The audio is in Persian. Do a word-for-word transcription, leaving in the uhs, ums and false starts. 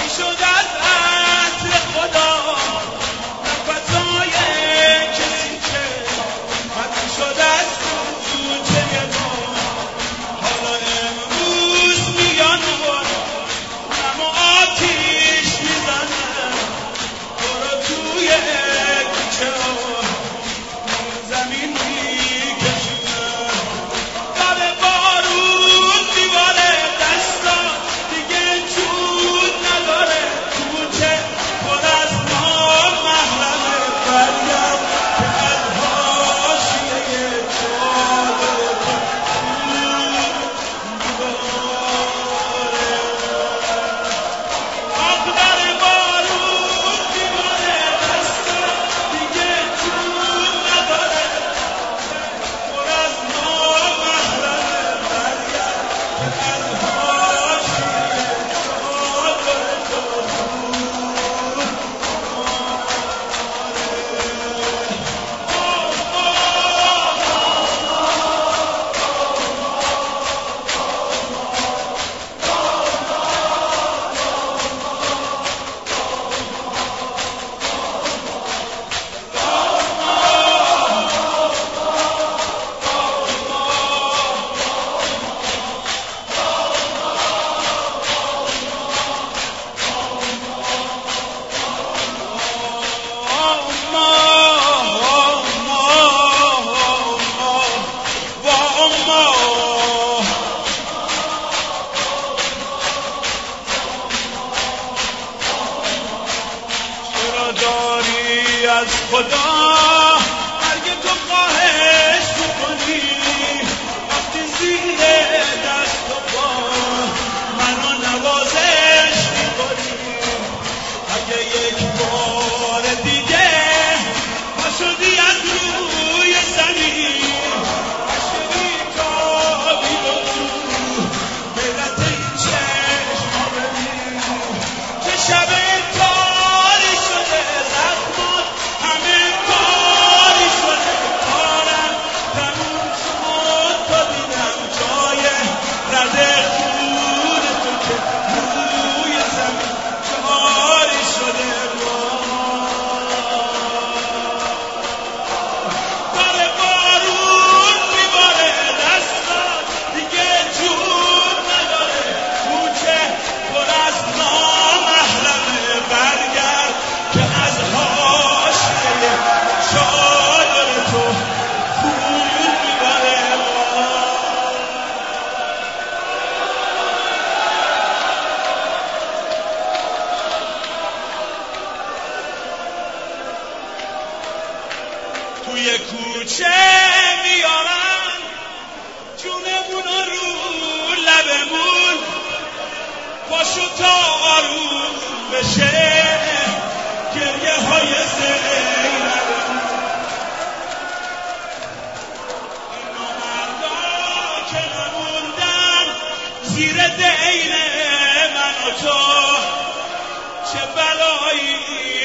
شد از عطر خدا نفسای کسی که خط شد از کوچه ما. حالا امروز میان و نم و آتیش میزنه برو توی کوچه ها زمین میکشونه. در بارون دیواره دستا دیگه جود نداره. کوچه پر از نامحرمه برگرد که از حاشیه چادر آخ در بارون دیواره دستا دیگه جود نداره. پر از نامحرمه برگرد که از حاشیه چادر چرا داری از خدا مرگ تو خواهش میکنی وقتی زیر دست و پا منو نوازش میکنی. اگه یک بار دیگه پا شدی از روی زمین عشقی تابی و تو غیرت این چشم ها ببین که شب تاری شده زخمات همه تاری شده. کارم تموم شد تا دیدم جای رد خون تو که روی زمین جاری شده. در بارون میباره دستات دیگه جود نداره. کوچه پر از نامحرمه برگرد که از حاشیه چادر تو خون میباره. توی کوچه میارن جونمون رو لبمون پاشو تا آروم بشه گریه های زینبمون. این نامردا که نموندن زیر دین من و تو چه بلایی